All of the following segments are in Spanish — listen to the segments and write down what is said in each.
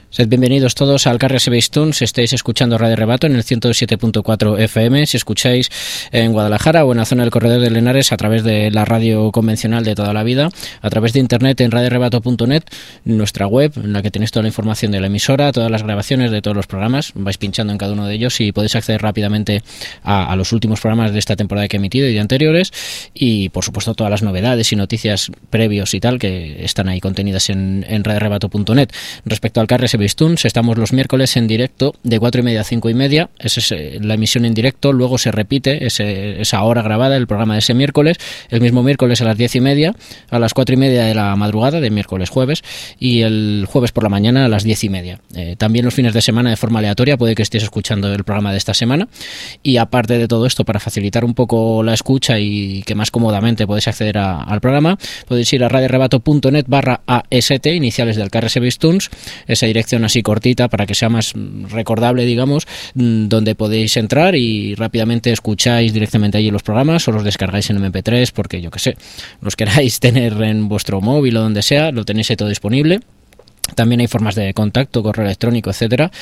Sed bienvenidos todos al Carrer Sebestuns. Estáis escuchando Radio Rebato en el 107.4 FM. Si escucháis en Guadalajara o en la zona del Corredor de Lenares a través de la radio convencional de toda la vida, a través de internet en radiorebato.net, nuestra web en la que tenéis toda la información de la emisora, todas las grabaciones de todos los programas, vais pinchando en cada uno de ellos y podéis acceder rápidamente a los últimos programas de esta temporada que he emitido y de anteriores, y por supuesto todas las novedades y noticias previos y tal que están ahí contenidas en radiorebato.net. Respecto al Carrer Sebestuns, estamos los miércoles en directo de 4:30 a 5:30. Esa es la emisión en directo. Luego se repite esa hora grabada, el programa de ese miércoles, el mismo miércoles a las 10:30, a las 4:30 de la madrugada, de miércoles-jueves, y el jueves por la mañana a las 10:30. También los fines de semana de forma aleatoria puede que estéis escuchando el programa de esta semana. Y aparte de todo esto, para facilitar un poco la escucha y que más cómodamente podéis acceder al programa, podéis ir a radiorebato.net/AST, iniciales del Carrer Sebestuns, esa dirección así cortita para que sea más recordable, digamos, donde podéis entrar y rápidamente escucháis directamente allí los programas o los descargáis en MP3 porque, yo que sé, los queráis tener en vuestro móvil o donde sea, lo tenéis ahí todo disponible. También hay formas de contacto, correo electrónico, etcétera,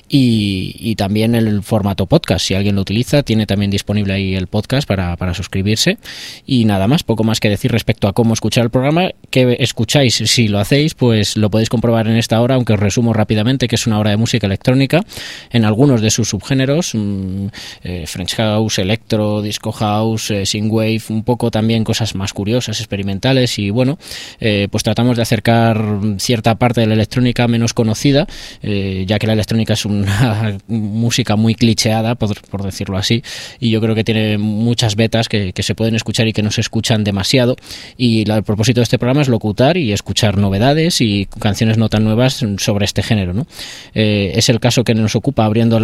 y también el formato podcast. Si alguien lo utiliza, tiene también disponible ahí el podcast para suscribirse. Y nada más, poco más que decir respecto a cómo escuchar el programa. Que escucháis, si lo hacéis, pues lo podéis comprobar en esta hora, aunque os resumo rápidamente que es una hora de música electrónica en algunos de sus subgéneros, French House, Electro, Disco House, Synthwave, un poco también cosas más curiosas, experimentales, y bueno, pues tratamos de acercar cierta parte de la electrónica menos conocida, ya que la electrónica es una música muy clicheada, por decirlo así, y yo creo que tiene muchas vetas que se pueden escuchar y que no se escuchan demasiado, y el propósito de este programa es locutar y escuchar novedades y canciones no tan nuevas sobre este género, ¿no? Es el caso que nos ocupa abriendo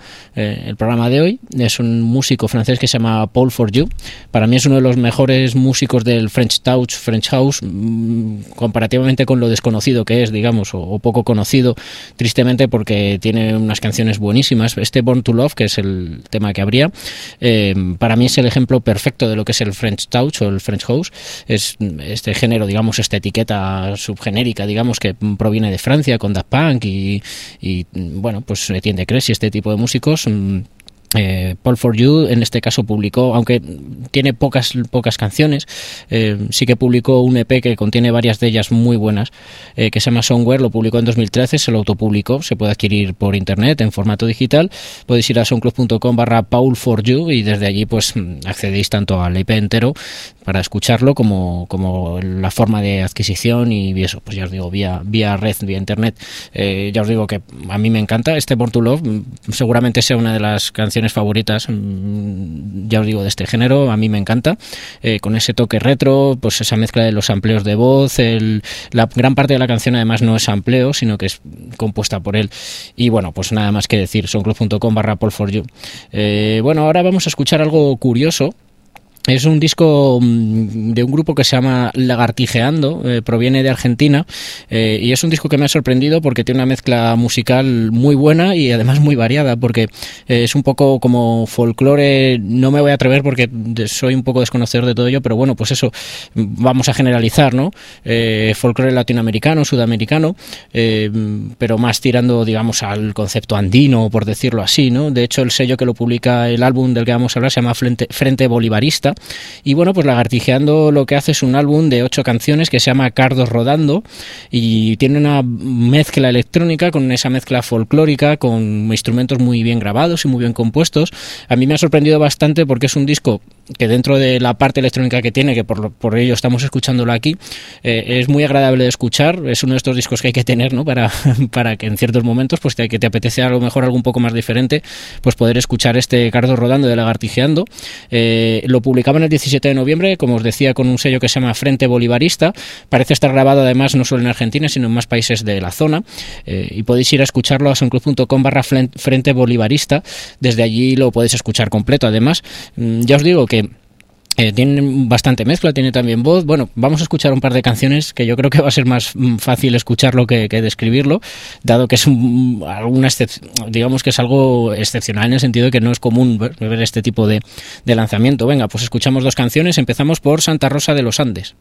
el programa de hoy. Es un músico francés que se llama Paul Forjou. Para mí es uno de los mejores músicos del French Touch, French House, comparativamente con lo desconocido que es, digamos, o poco conocido, tristemente, porque tiene unas canciones buenísimas. Este Born to Love, que es el tema que abría, para mí es el ejemplo perfecto de lo que es el French Touch o el French House. Es este género, digamos, esta etiqueta subgenérica, digamos, que proviene de Francia con Daft Punk y bueno, pues Etienne de Cres y este tipo de músicos. Paul Forjou en este caso publicó, aunque tiene pocas canciones, sí que publicó un EP que contiene varias de ellas muy buenas, que se llama Somewhere. Lo publicó en 2013, se lo autopublicó, se puede adquirir por internet en formato digital. Podéis ir a soundcloud.com/Paul Forjou y desde allí pues accedéis tanto al EP entero para escucharlo como la forma de adquisición, y eso, pues ya os digo, vía red, vía internet. Ya os digo que a mí me encanta este Born to Love, seguramente sea una de las canciones favoritas, ya os digo, de este género. A mí me encanta, con ese toque retro, pues esa mezcla de los sampleos de voz, la gran parte de la canción además no es sampleo, sino que es compuesta por él. Y bueno, pues nada más que decir, soundcloud.com/Paul Forjou. Bueno, ahora vamos a escuchar algo curioso. Es un disco de un grupo que se llama Lagartijeando, proviene de Argentina, y es un disco que me ha sorprendido porque tiene una mezcla musical muy buena y además muy variada, porque es un poco como folclore. No me voy a atrever porque soy un poco desconocedor de todo ello, pero bueno, pues eso, vamos a generalizar, ¿no? Folclore latinoamericano, sudamericano, pero más tirando, digamos, al concepto andino, por decirlo así, ¿no? De hecho, el sello que lo publica el álbum del que vamos a hablar se llama Frente Bolivarista. Y bueno, pues Lagartijeando lo que hace es un álbum de 8 canciones que se llama Cardos Rodando, y tiene una mezcla electrónica con esa mezcla folclórica, con instrumentos muy bien grabados y muy bien compuestos. A mí me ha sorprendido bastante porque es un disco que, dentro de la parte electrónica que tiene, que por ello estamos escuchándolo aquí, es muy agradable de escuchar. Es uno de estos discos que hay que tener, ¿no? Para que en ciertos momentos, pues que te apetece a lo mejor algo un poco más diferente, pues poder escuchar este Cardos Rodando de Lagartijeando. Lo publicaban el 17 de noviembre, como os decía, con un sello que se llama Frente Bolivarista. Parece estar grabado además no solo en Argentina, sino en más países de la zona, y podéis ir a escucharlo a soundcloud.com/Frente Bolivarista. Desde allí lo podéis escuchar completo. Además, ya os digo que tiene bastante mezcla, tiene también voz. Bueno, vamos a escuchar un par de canciones que yo creo que va a ser más fácil escucharlo que describirlo, dado que es digamos que es algo excepcional, en el sentido de que no es común ver este tipo de lanzamiento. Venga, pues escuchamos 2 canciones. Empezamos por Santa Rosa de los Andes.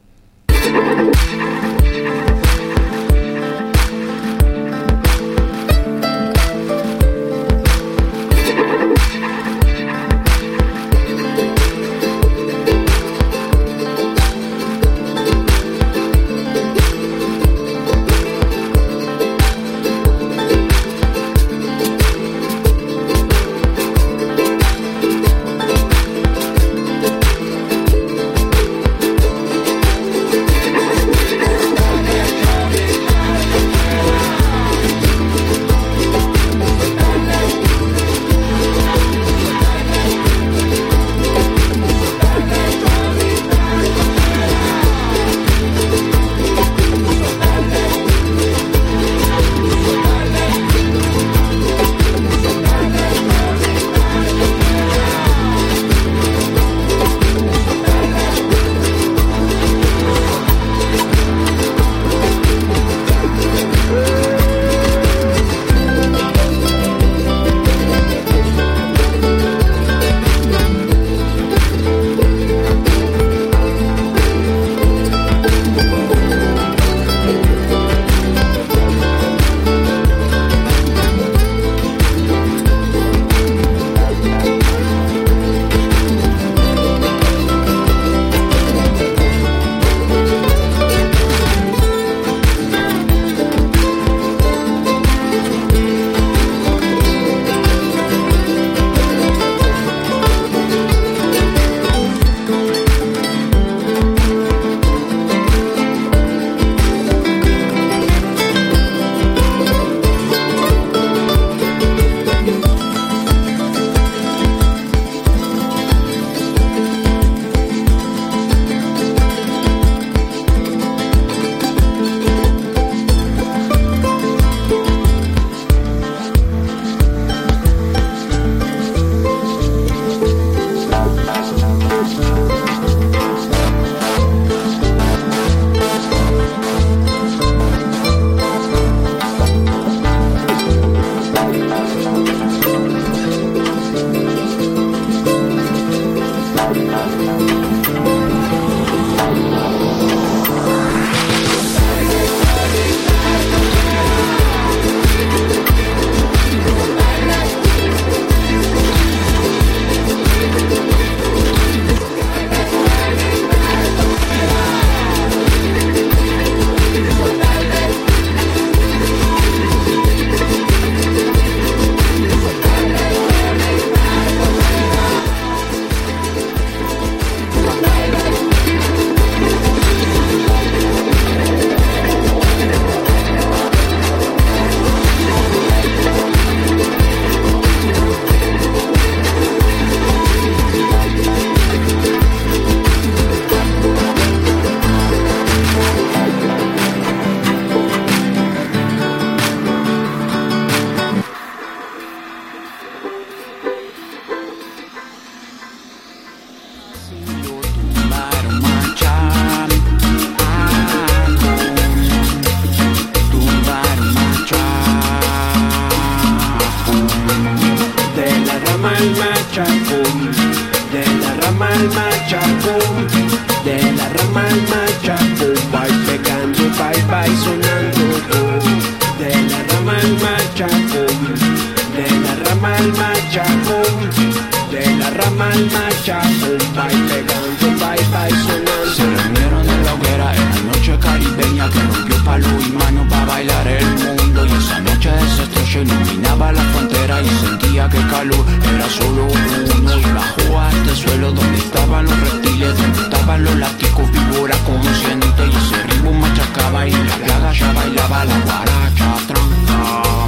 ramal machaco, vai pegando, vai sonando. De la rama al machaco, de la rama al machaco, de la rama al machaco, vai pegando, vai sonando. Se reunieron en la hoguera en la noche caribeña que rompió palo y mano para bailar el mundo. Y esa noche esa estrella iluminaba la frontera y sentía que calor era solo uno. Y bajó a este suelo donde estaban los reptiles, donde estaban los látigos, víbora consciente. Y ese ritmo machacaba y la plaga ya bailaba la guaracha tranca.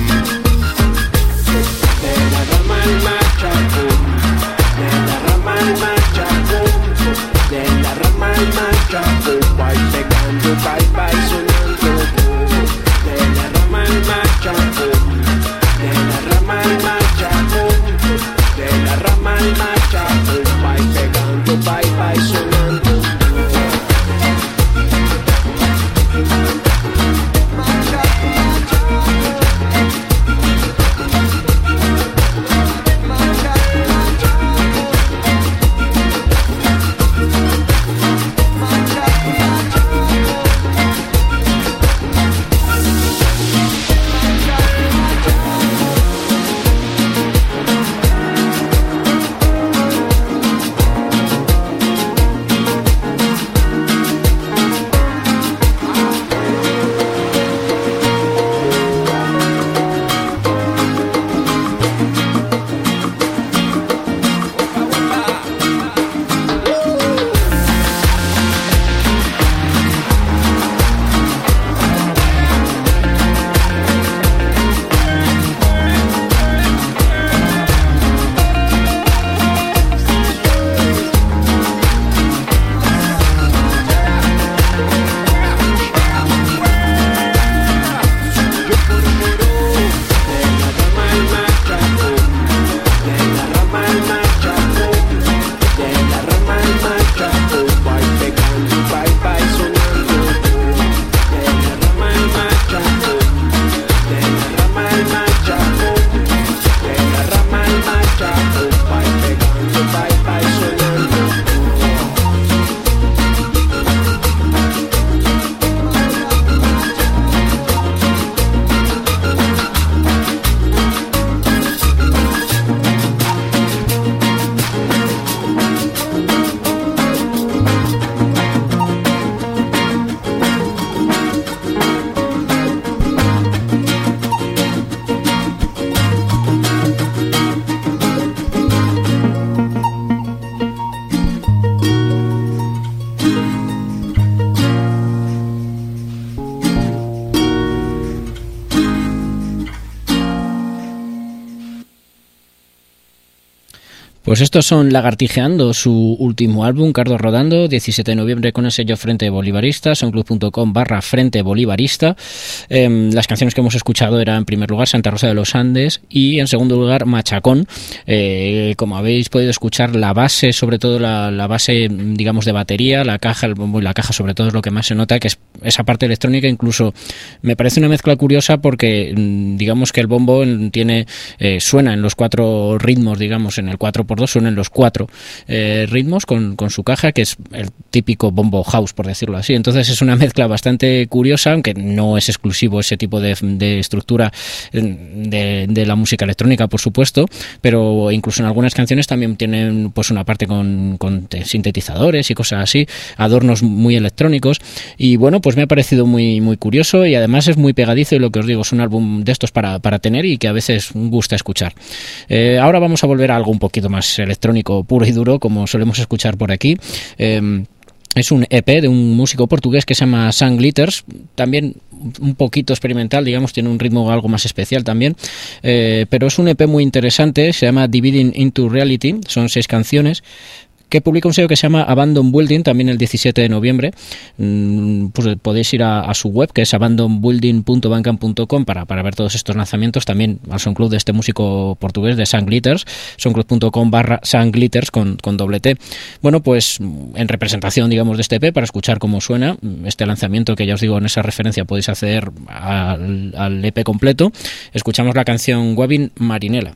De la rama al machaco, de la rama al machaco, de la rama al machaco, vai pegando, vai sonando. De la rama al machaco, de la rama al machaco, de la rama al machaco, vai pegando, vai sonando. Pues estos son Lagartijeando, su último álbum, Cardo Rodando, 17 de noviembre con el sello Frente Bolivarista, soundcloud.com/Frente Bolivarista. Las canciones que hemos escuchado eran en primer lugar Santa Rosa de los Andes y en segundo lugar Machacón. Como habéis podido escuchar, la base, sobre todo la base, digamos, de batería, la caja, el bombo y la caja sobre todo es lo que más se nota, que es esa parte electrónica. Incluso me parece una mezcla curiosa porque digamos que el bombo suena en los 4 ritmos, digamos, en el 4x2 suenan los 4 ritmos con su caja, que es el típico bombo house, por decirlo así. Entonces es una mezcla bastante curiosa, aunque no es exclusivo ese tipo de estructura de la música electrónica, por supuesto, pero incluso en algunas canciones también tienen pues una parte con sintetizadores y cosas así, adornos muy electrónicos, y bueno, pues me ha parecido muy, muy curioso, y además es muy pegadizo, y lo que os digo, es un álbum de estos para tener y que a veces gusta escuchar. Ahora vamos a volver a algo un poquito más electrónico puro y duro, como solemos escuchar por aquí. Es un EP de un músico portugués que se llama Sun Glitters, también un poquito experimental, digamos, tiene un ritmo algo más especial también, pero es un EP muy interesante, se llama Dividing into Reality, son 6 canciones, que publica un sello que se llama Abandon Building, también el 17 de noviembre. Pues podéis ir a su web, que es abandonbuilding.bandcamp.com, para ver todos estos lanzamientos, también al SoundCloud de este músico portugués de Sun Glitters, soundcloud.com/Sun Glitters con doble T. Bueno, pues en representación, digamos, de este EP, para escuchar cómo suena este lanzamiento, que ya os digo, en esa referencia podéis acceder al EP completo. Escuchamos la canción Waving Marinela.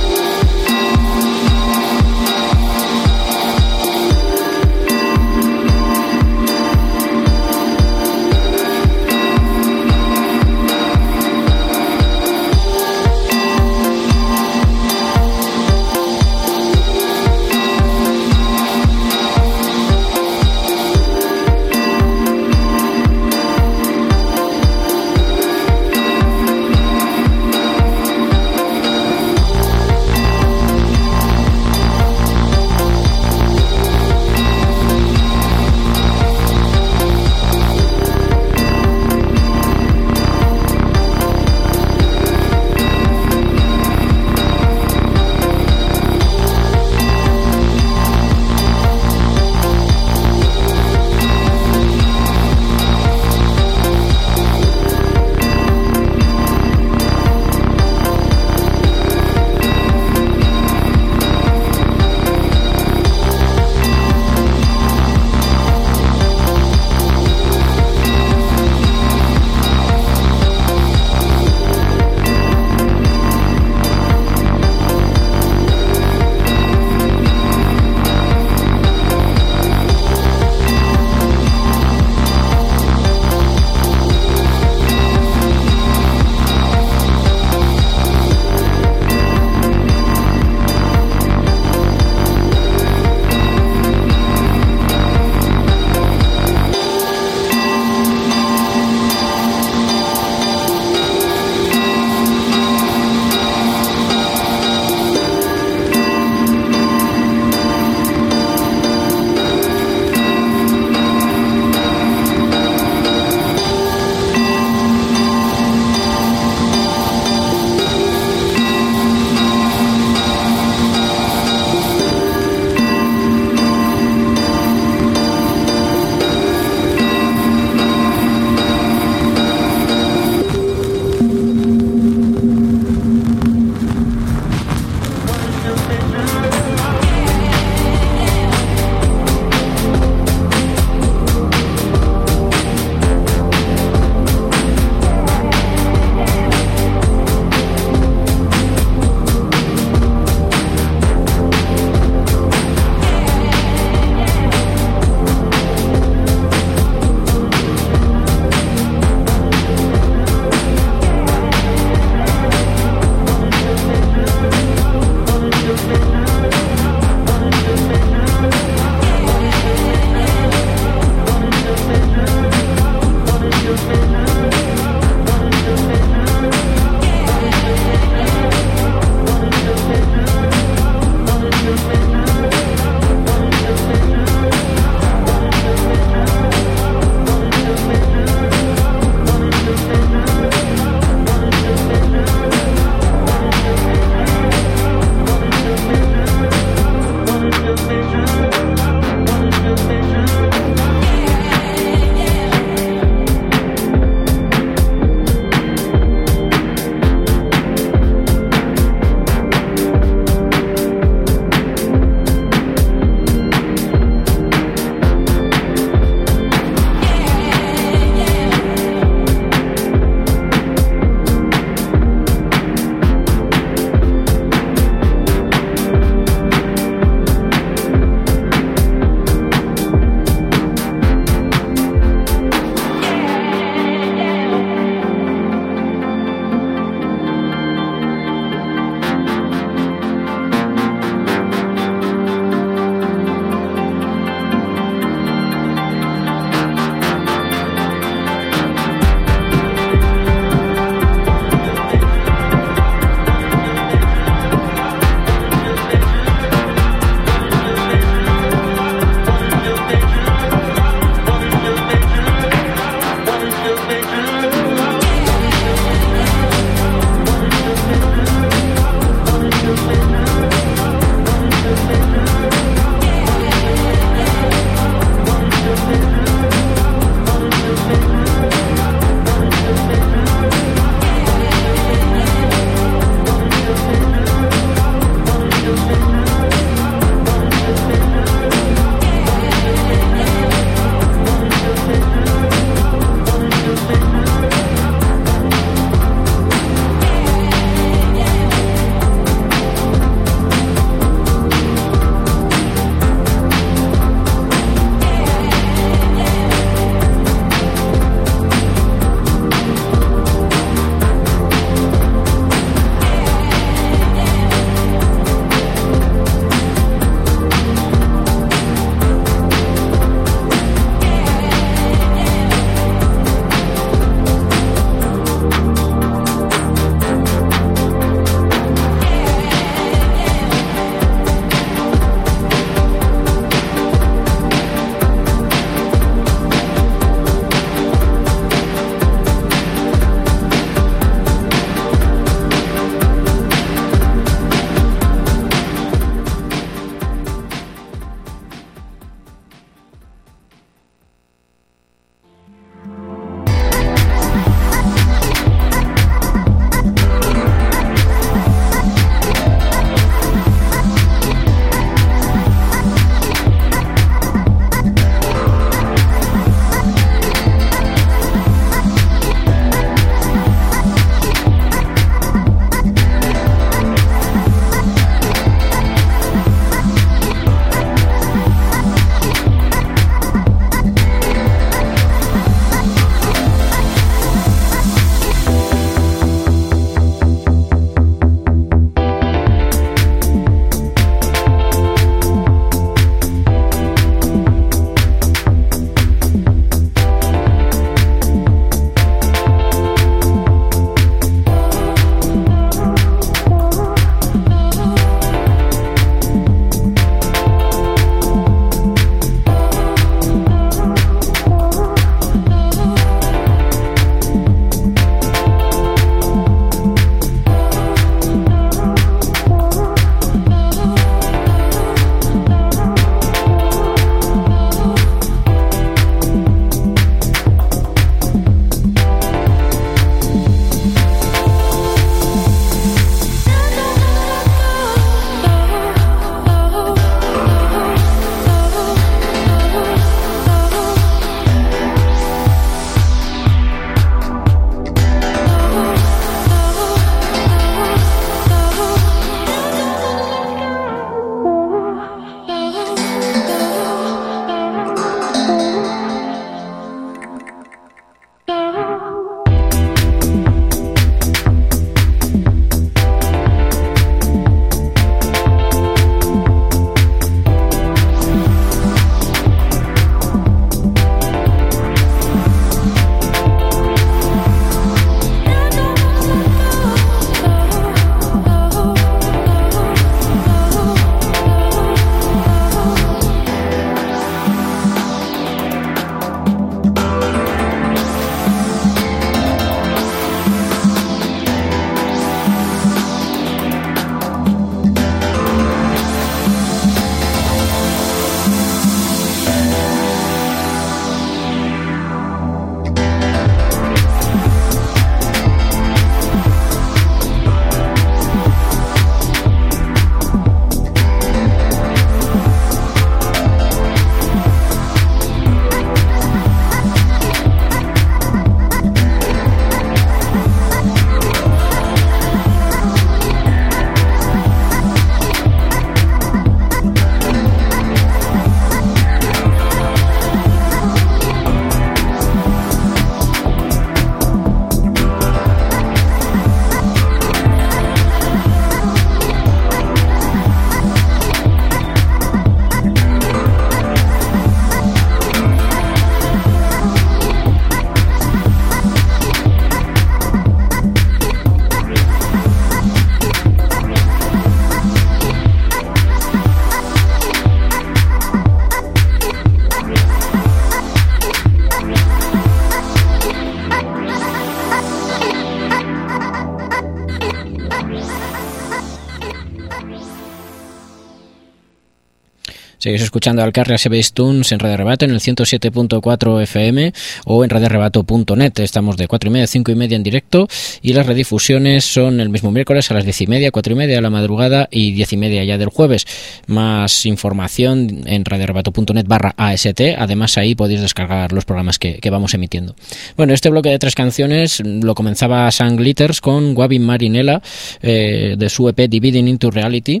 Seguís escuchando Alcarria Sebéis Tunes en Radio Rebato en el 107.4 FM o en radiorebato.net. Estamos de 4:30 a 5:30 en directo y las redifusiones son el mismo miércoles a las 10:30, 4:30 de la madrugada y 10:30 ya del jueves. Más información en radiorebato.net/AST. Además ahí podéis descargar los programas que vamos emitiendo. Bueno, este bloque de 3 canciones lo comenzaba Sun Glitters con Gavin Marinella de su EP Dividing into Reality.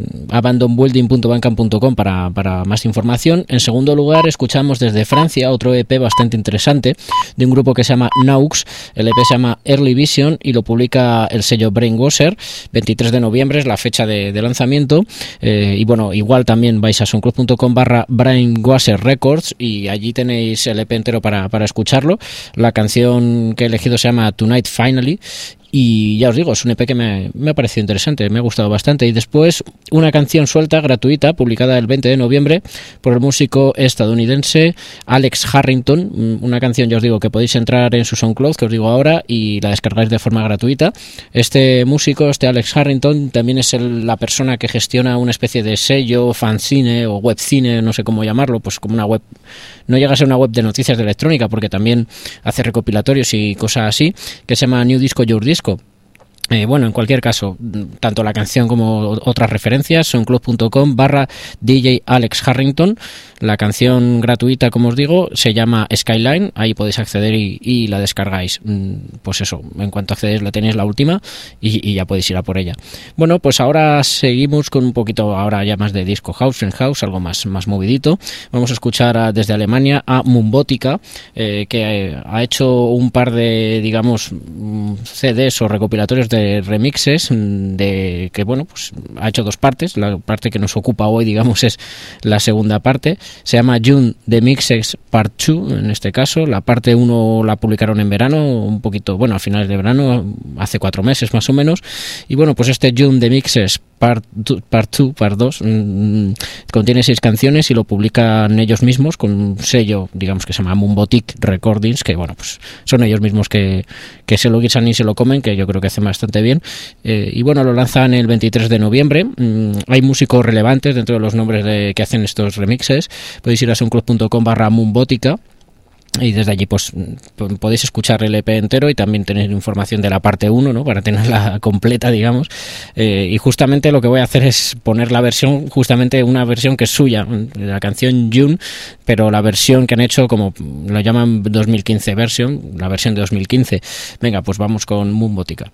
abandonbuilding.bandcamp.com para más información. En segundo lugar, escuchamos desde Francia otro EP bastante interesante de un grupo que se llama Naux. El EP se llama Early Vision y lo publica el sello Brainwasher. 23 de noviembre es la fecha de lanzamiento. Y bueno, igual también vais a soundcloud.com/Brainwasher Records y allí tenéis el EP entero para escucharlo. La canción que he elegido se llama Tonight Finally. Y ya os digo, es un EP que me ha parecido interesante, me ha gustado bastante. Y después una canción suelta, gratuita, publicada el 20 de noviembre por el músico estadounidense Alex Harrington. Una canción, ya os digo, que podéis entrar en su SoundCloud, que os digo ahora, y la descargáis de forma gratuita. Este músico, Alex Harrington, también es la persona que gestiona una especie de sello, fanzine o webcine, no sé cómo llamarlo, pues como una web. No llega a ser una web de noticias de electrónica, porque también hace recopilatorios y cosas así, que se llama New Disco Your Disco. Bueno, en cualquier caso, tanto la canción como otras referencias, soundcloud.com/DJ Alex Harrington. La canción gratuita, como os digo, se llama Skyline. Ahí podéis acceder y la descargáis. Pues eso, en cuanto accedéis la tenéis la última y ya podéis ir a por ella. Bueno, pues ahora seguimos con un poquito, ahora ya más de disco house, en house, algo más movidito. Vamos a escuchar desde Alemania a Mumbotica, que ha hecho un par de, digamos, CDs o recopilatorios de remixes que bueno, pues ha hecho 2 partes. La parte que nos ocupa hoy, digamos, es la segunda parte. Se llama June The Mixes Part 2 en este caso. La parte 1 la publicaron en verano, un poquito, bueno, a finales de verano, hace 4 meses más o menos. Y bueno, pues este June The Mixes Part 2 contiene 6 canciones y lo publican ellos mismos con un sello, digamos, que se llama Mumbotic Recordings, que bueno, pues son ellos mismos que se lo guisan y se lo comen, que yo creo que hacen bastante bien. Y bueno, lo lanzan el 23 de noviembre. Hay músicos relevantes dentro de los nombres que hacen estos remixes. Podéis ir a soundcloud.com/Mumbotica y desde allí pues podéis escuchar el EP entero y también tener información de la parte 1, ¿no? Para tenerla completa, digamos. Y justamente lo que voy a hacer es poner la versión, justamente una versión que es suya, de la canción June, pero la versión que han hecho, como lo llaman 2015 version, la versión de 2015. Venga, pues vamos con Mumbotica.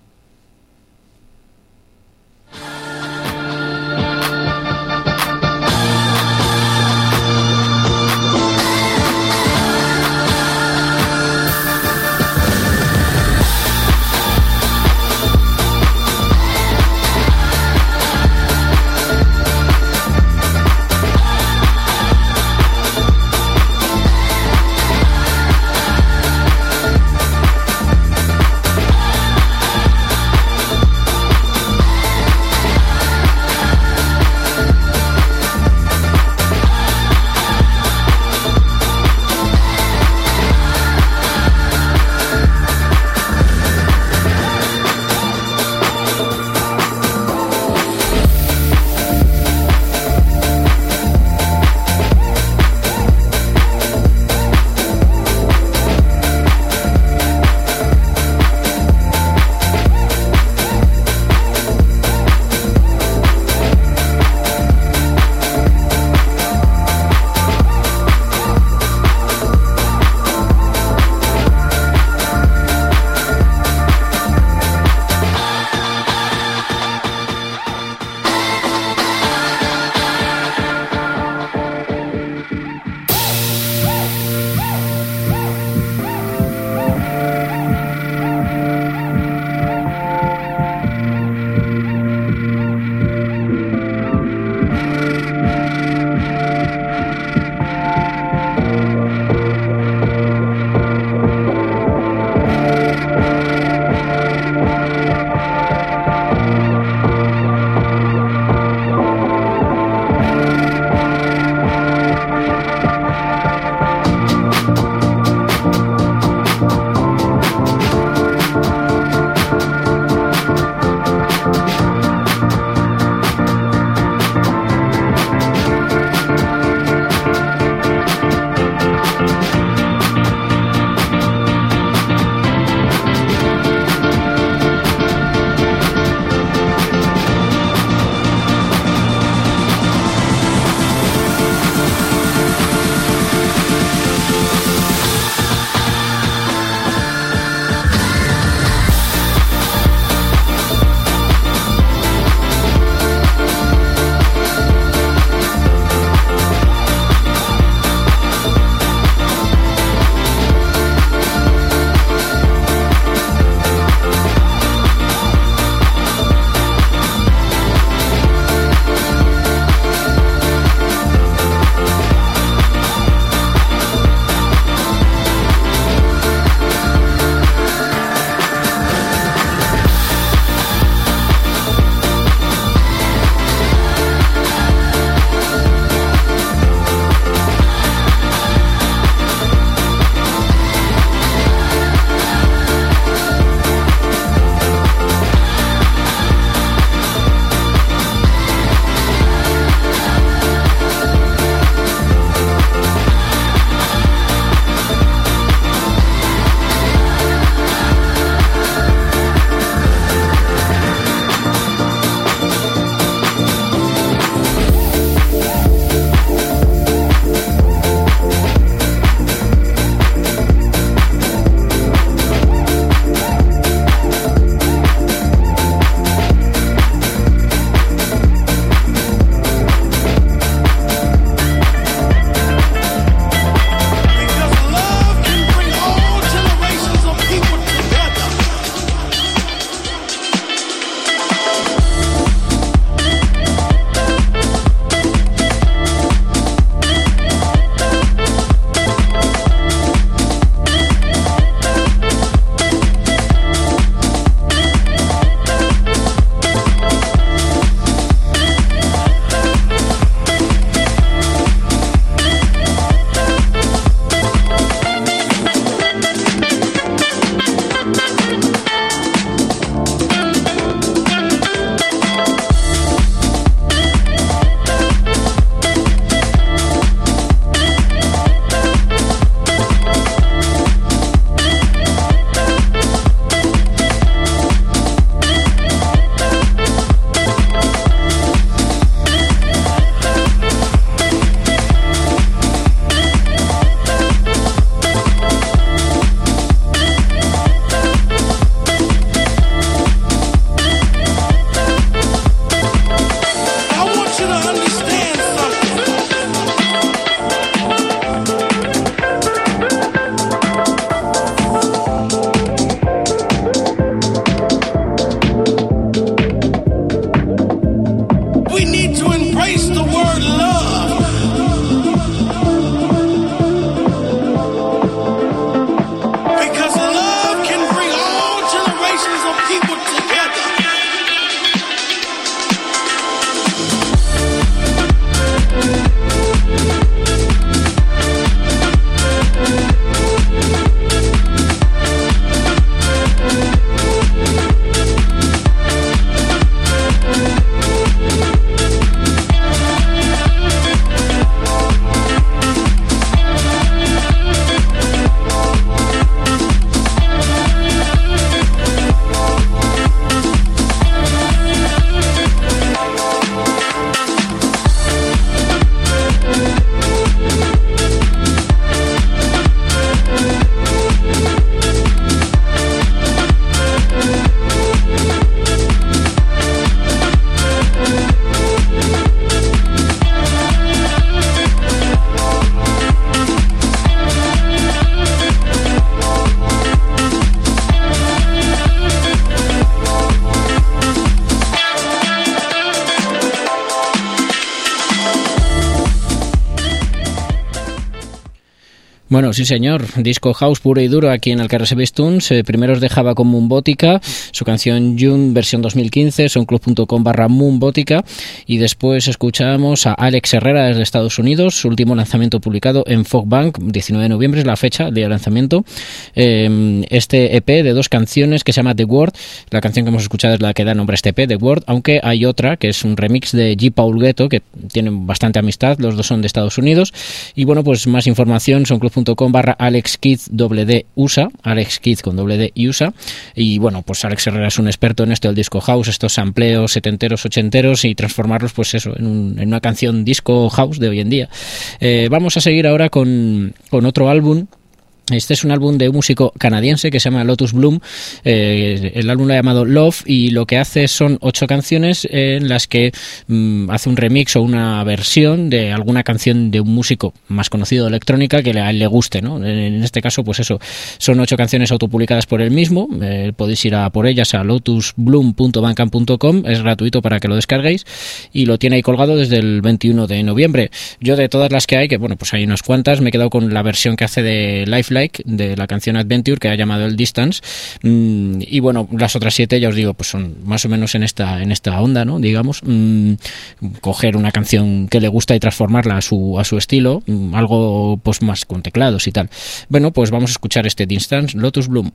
Bueno, sí señor, disco house puro y duro aquí en Alcarria Sebestuns. Primero os dejaba con Moonbotica, su canción June versión 2015, soundcloud.com/Moonbotica, y después escuchábamos a Alex Herrera desde Estados Unidos, su último lanzamiento publicado en Fogbank, 19 de noviembre es la fecha, el día de lanzamiento. Este EP de 2 canciones que se llama The Word, la canción que hemos escuchado es la que da nombre a este EP, The Word, aunque hay otra que es un remix de G. Paul Ghetto, que tienen bastante amistad, los dos son de Estados Unidos. Y bueno, pues más información, soundcloud.com/AlexKidzWDUSA, AlexKids con WD y USA. Y bueno, pues Alex Herrera es un experto en esto del disco house, estos sampleos setenteros, ochenteros, y transformarlos pues eso en una canción disco house de hoy en día. Vamos a seguir ahora con otro álbum. Este es un álbum de un músico canadiense que se llama Lotus Bloom. El álbum lo ha llamado Love, y lo que hace son 8 canciones en las que hace un remix o una versión de alguna canción de un músico más conocido de electrónica que a él le guste, ¿no? En este caso, pues eso, son 8 canciones autopublicadas por él mismo. Podéis ir a por ellas a lotusbloom.bandcamp.com, es gratuito para que lo descarguéis, y lo tiene ahí colgado desde el 21 de noviembre. Yo, de todas las que hay, que bueno, pues hay unas cuantas, me he quedado con la versión que hace de Lifelike, de la canción Adventure, que ha llamado el Distance, y bueno, las otras 7 ya os digo, pues son más o menos en esta onda, ¿no? Digamos, coger una canción que le gusta y transformarla a su estilo, algo pues más con teclados y tal. Bueno, pues vamos a escuchar este Distance, Lotus Bloom.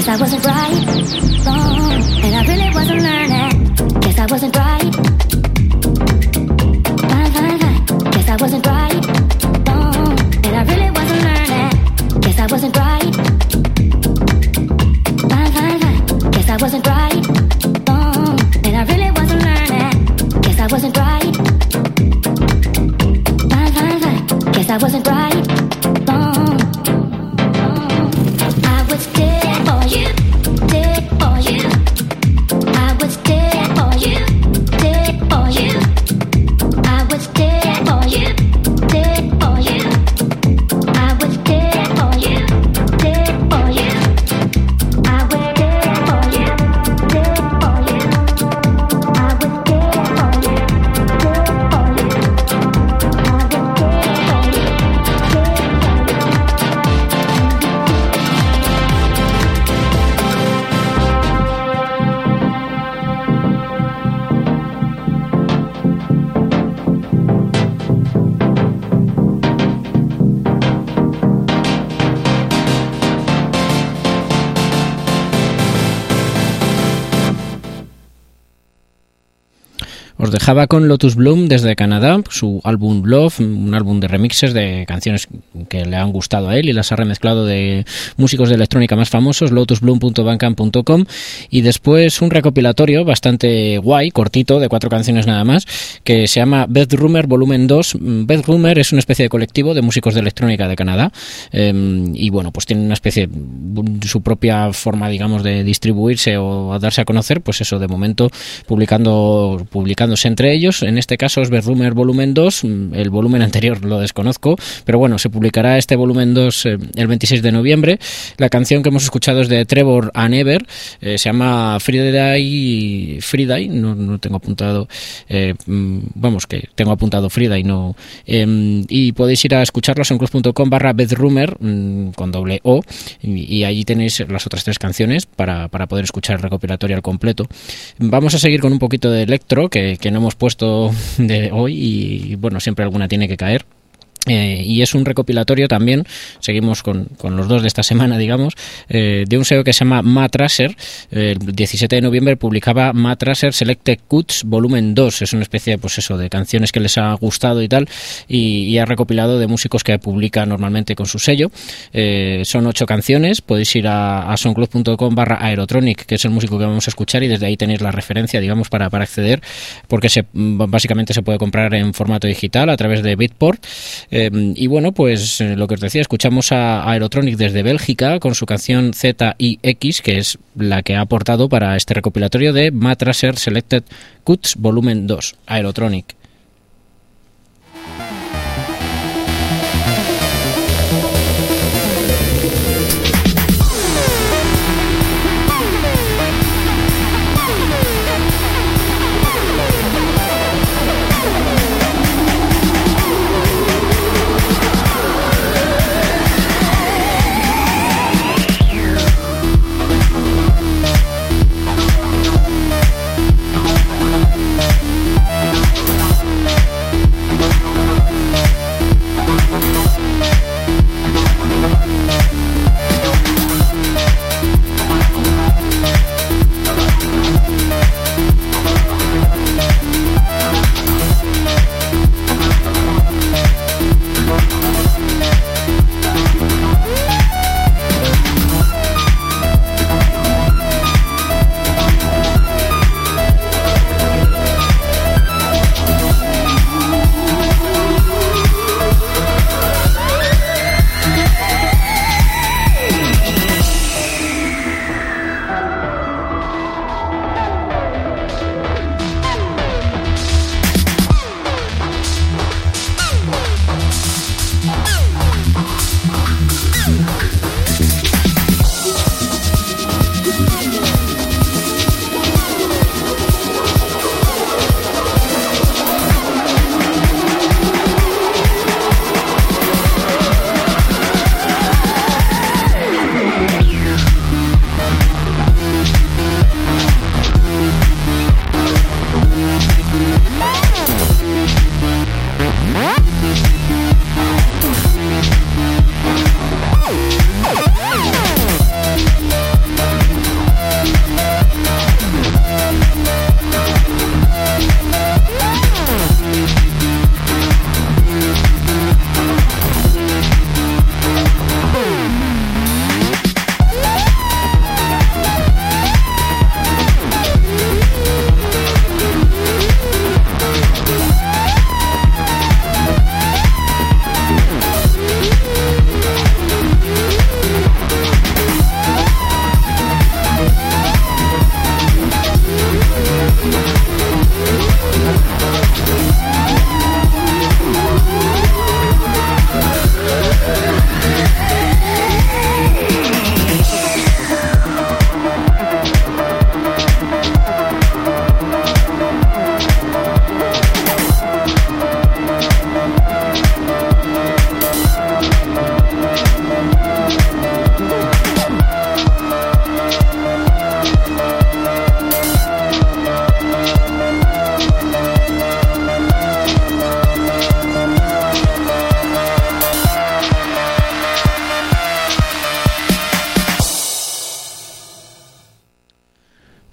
Guess I wasn't right, and I really wasn't learning. Guess I wasn't right. Fine. Guess I wasn't right, and I really wasn't learning. Guess I wasn't right. Fine. Guess I wasn't right, and I really wasn't learning. Guess I wasn't right. Fine. Guess I wasn't right. I was dead for you, dead for you. I was dead for you, dead for you. I was dead for you, dead for you. I was dead for you, dead for you. I was dead for you, dead for you. I was dead for you, dead for you. I was dead for you, Os dejaba con Lotus Bloom desde Canadá, su álbum Love, un álbum de remixes de canciones que le han gustado a él y las ha remezclado de músicos de electrónica más famosos, lotusbloom.bandcamp.com, y después un recopilatorio bastante guay, cortito, de 4 canciones nada más, que se llama Bedroomer Volumen 2. Bedroomer es una especie de colectivo de músicos de electrónica de Canadá, y bueno, pues tiene una especie, su propia forma, digamos, de distribuirse o a darse a conocer, pues eso, de momento publicándose entre ellos. En este caso es Bedroomer Volumen 2, el volumen anterior lo desconozco, pero bueno, se publicará este volumen 2 el 26 de noviembre. La canción que hemos escuchado es de Trevor and Ever, se llama Friday, no tengo apuntado, vamos, que tengo apuntado Friday, no, y podéis ir a escucharlos en club.com/bedroomer con doble O, y allí tenéis las otras 3 canciones para poder escuchar el recopilatorio al completo. Vamos a seguir con un poquito de electro que no hemos puesto de hoy, y bueno, siempre alguna tiene que caer. Y es un recopilatorio también, seguimos con los 2 de esta semana, digamos, de un sello que se llama Matraser. El 17 de noviembre publicaba Matraser Selected Cuts Volumen 2, es una especie, pues eso, de canciones que les ha gustado y tal, y ha recopilado de músicos que publica normalmente con su sello. Son 8 canciones, podéis ir a soundcloud.com/aerotronic, que es el músico que vamos a escuchar, y desde ahí tenéis la referencia, digamos, para acceder, porque básicamente se puede comprar en formato digital a través de Beatport. Y bueno, pues lo que os decía, escuchamos a Aerotronic desde Bélgica con su canción ZIX, que es la que ha aportado para este recopilatorio de Matraser Selected Cuts Volumen 2, Aerotronic.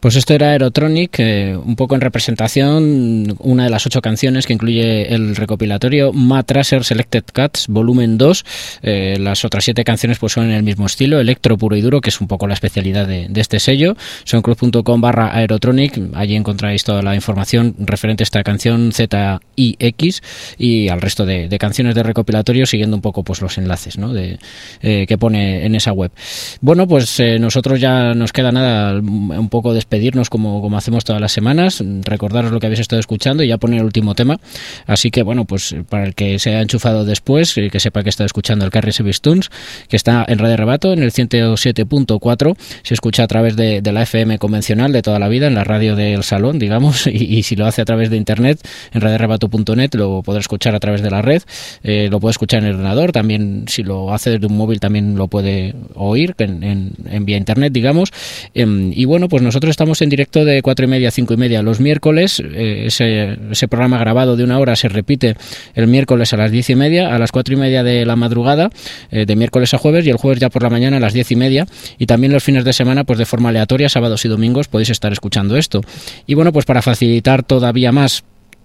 Pues esto era Aerotronic, un poco en representación, una de las 8 canciones que incluye el recopilatorio Matraser Selected Cuts Volumen 2. Las otras 7 canciones pues son en el mismo estilo, electro puro y duro, que es un poco la especialidad de este sello. soundcloud.com/Aerotronic, allí encontráis toda la información referente a esta canción ZIX y al resto de canciones de recopilatorio, siguiendo un poco pues los enlaces, ¿no? Que pone en esa web. Bueno, pues nosotros ya nos queda nada, un poco despedirnos como hacemos todas las semanas, recordaros lo que habéis estado escuchando y ya poner el último tema. Así que bueno, pues para el que se haya enchufado después, que sepa que está escuchando el Carrie Series Tunes, que está en Radio Rebato en el 107.4, se escucha a través de la FM convencional de toda la vida, en la radio del salón, digamos, y si lo hace a través de internet, en radiorebato.net, lo podrá escuchar a través de la red, lo puede escuchar en el ordenador, también si lo hace desde un móvil también lo puede oír en vía internet, digamos. Y bueno, pues nosotros estamos en directo de 4:30 a 5:30 los miércoles. Ese programa grabado de 1 hora se repite el miércoles a las 10:30, a las 4:30 de la madrugada, de miércoles a jueves, y el jueves ya por la mañana a las 10:30, y también los fines de semana pues de forma aleatoria, sábados y domingos podéis estar escuchando esto. Y bueno, pues para facilitar todavía más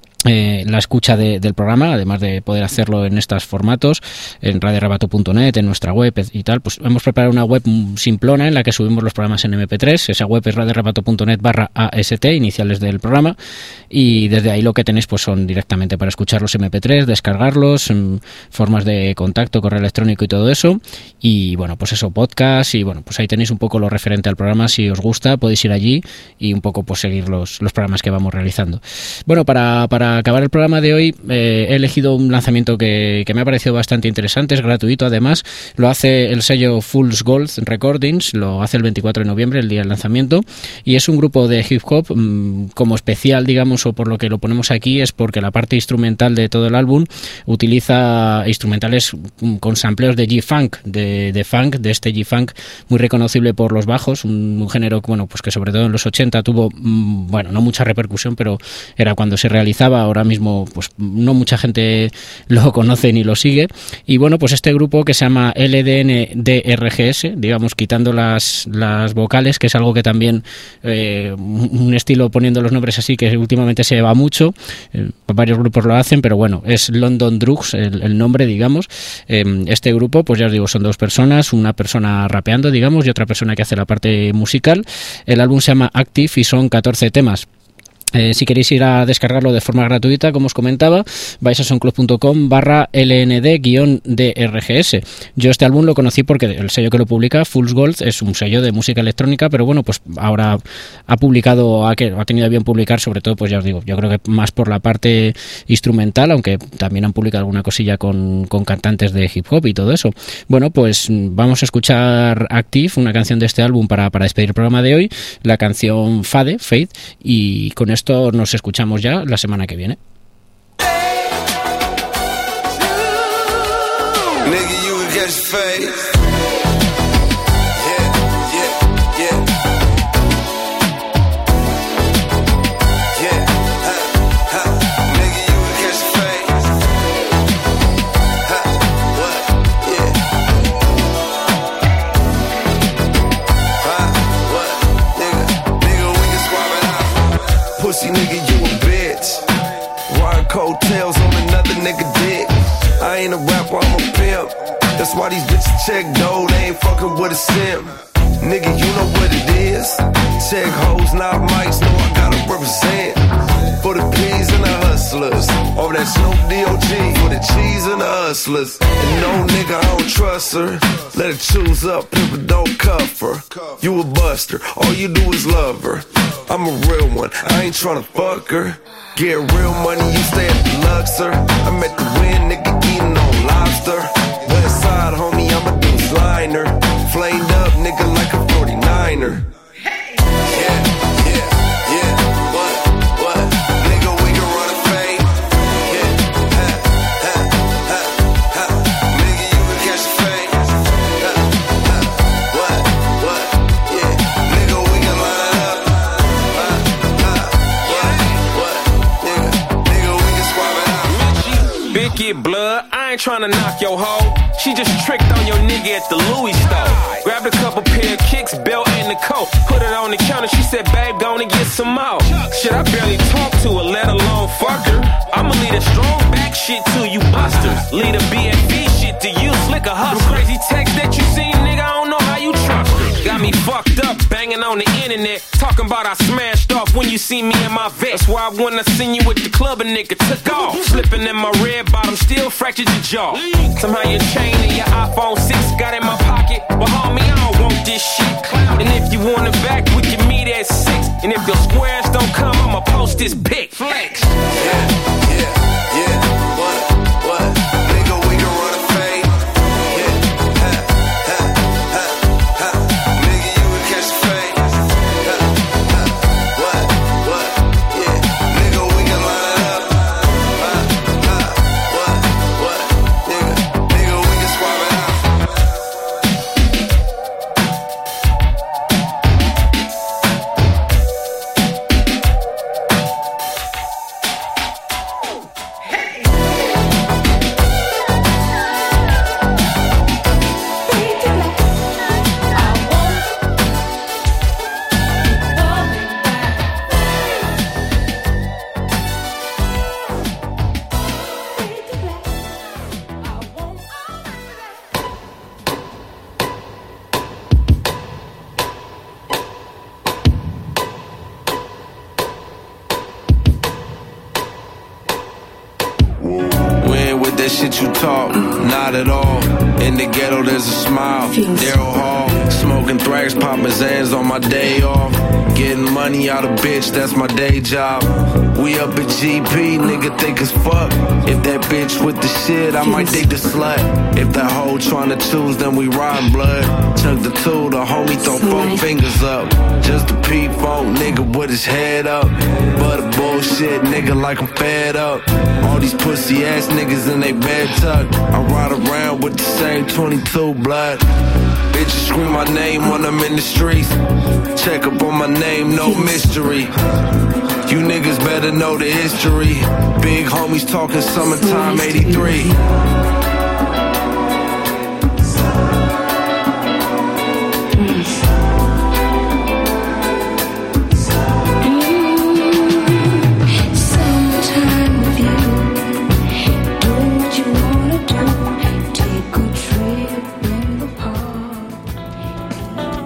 la escucha del programa, además de poder hacerlo en estos formatos, en radiorebato.net, en nuestra web y tal, pues hemos preparado una web simplona en la que subimos los programas en MP3. Esa web es radiorebato.net/AST, iniciales del programa, y desde ahí lo que tenéis pues son directamente para escuchar los MP3, descargarlos, formas de contacto, correo electrónico y todo eso, y bueno, pues eso, podcast, y bueno, pues ahí tenéis un poco lo referente al programa. Si os gusta podéis ir allí y un poco pues seguir los programas que vamos realizando. Bueno, para acabar el programa de hoy he elegido un lanzamiento que me ha parecido bastante interesante, es gratuito además, lo hace el sello Fool's Gold Recordings, lo hace el 24 de noviembre, el día del lanzamiento, y es un grupo de hip hop como especial, digamos, o por lo que lo ponemos aquí es porque la parte instrumental de todo el álbum utiliza instrumentales con sampleos de G-Funk, de funk, de este G-Funk muy reconocible por los bajos, un género bueno, pues que sobre todo en los 80 tuvo, bueno, no mucha repercusión, pero era cuando se realizaba. Ahora mismo pues no mucha gente lo conoce ni lo sigue, y bueno, pues este grupo que se llama LDNDRGS, digamos quitando las vocales, que es algo que también un estilo poniendo los nombres así que últimamente se lleva mucho, varios grupos lo hacen, pero bueno, es London Drugs el nombre, digamos. Este grupo, pues ya os digo, son 2 personas, una persona rapeando, digamos, y otra persona que hace la parte musical. El álbum se llama Active y son 14 temas. Si queréis ir a descargarlo de forma gratuita, como os comentaba, vais a soundcloud.com/LND-DRGS. Yo este álbum lo conocí porque el sello que lo publica, Fool's Gold, es un sello de música electrónica, pero bueno, pues ahora ha tenido a bien publicar, sobre todo, pues ya os digo, yo creo que más por la parte instrumental, aunque también han publicado alguna cosilla con cantantes de hip hop y todo eso. Bueno, pues vamos a escuchar Active, una canción de este álbum para despedir el programa de hoy, la canción Fade, y con esto nos escuchamos ya la semana que viene. Pussy nigga, you a bitch. Riding coattails on another nigga dick. I ain't a rapper, I'm a pimp. That's why these bitches check dough, they ain't fucking with a simp. Nigga, you know what it is. Check hoes, not mics, know I gotta represent. For the P's and the hustlers. Over that Snoop D.O.G. For the cheese and the hustlers. And no nigga, I don't trust her. Let her choose up, people don't cuff her. You a buster, all you do is love her. I'm a real one, I ain't tryna fuck her. Get real money, you stay at the Luxor. I'm at the Win, nigga, eating on lobster. West side, homie, I'm a deuce liner. Flamed up, nigga, like a 49er. get blood. I ain't tryna knock your hoe. She just tricked on your nigga at the Louis store. Grabbed a couple pair of kicks, belt and the coat. Put it on the counter, she said, babe, gonna get some more. Shit, I barely talk to her, let alone fuck her. I'ma lead a strong back shit to you busters. Lead a BFB shit to you, slick a hustler. Crazy text that you seen, nigga, I don't know how you trust her. Got me fucked up, banging on the internet. Talking about I smashed off when you see me in my vest. That's why I wanna send you with the club, a nigga took off. Slipping in my red bottom, still fractured your jaw. Somehow your chain and your iPhone 6 got in my pocket. But homie, I don't want this shit. And if you want it back, we can meet at 6. And if your squares don't come, I'ma post this pic. Flex. What? Nigga, we can run a fade. Nigga, you would catch a fade. What? Nigga, we can line it up. What? Nigga, we can swap it out. Shit you talk, not at all. In the ghetto there's a smile. Daryl Hall, smoking thrax, popping Zans on my day off. Getting money out of bitch, that's my day job. We up at GP, nigga think it's fuck. If that bitch with the shit, I might dig the slut. If that hoe tryna choose, then we ride blood. Chunk the two, the homie throw 4 fingers up. Just a P-funk nigga with his head up. But a bullshit nigga like I'm fed up. All these pussy ass niggas in they bed tuck. I ride around with the same 22 blood. Bitches scream my name when I'm in the streets. Check up on my name, no mystery. You niggas better know the history. Big homies talking summertime 83.